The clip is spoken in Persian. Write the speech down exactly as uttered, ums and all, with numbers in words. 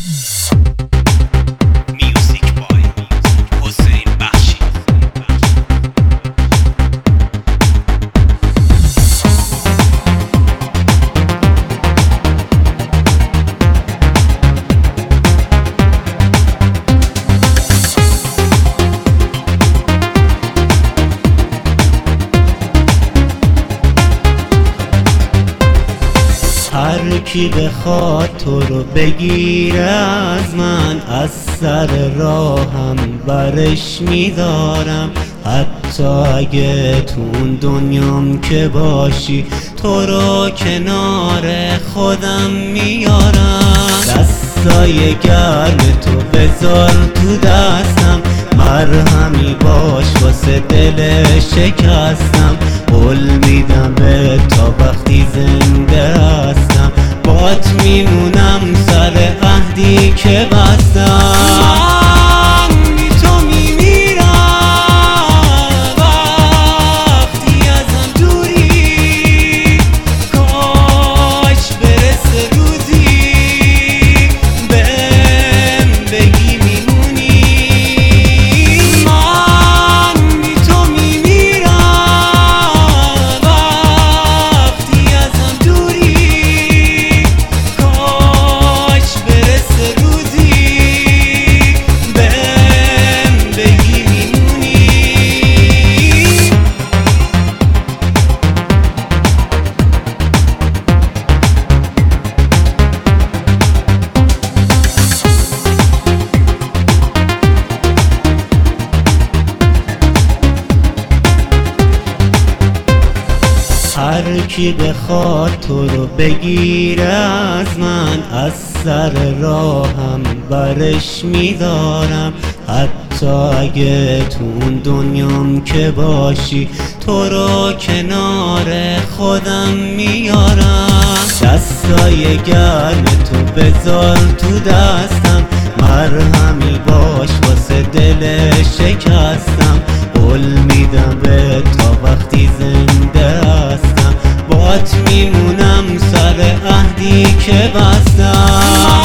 هر کی بخواد تو رو بگیره از من، از سر راهم برش میدارم. حتی اگه تو اون دنیام که باشی، تو رو کنار خودم میارم. دستای گرم تو بذار تو دستم، مرهمی باش واسه دل شکستم. قول میدم به تا وقتی زنده هستم، بات میمونم سر عهدی که بستم. من بی تو میمیرم وقتی ازم دوری، کاش برسه روزی بهم بگی میمونی. من بی تو میمیرم وقتی ازم دوری، کاش برسه روزی بهم بگی میمونی. هر کی بخواد تو رو بگیره از من، از سر راهم برش میدارم. حتی اگه تو اون دنیام که باشی، تو رو کنار خودم میارم. دستای گرم تو بذار تو دستم، مرهمی باش واسه دل شکستم. قول میدم به تا وقتی زنده هستم، بات میمونم سر عهدی که بستم.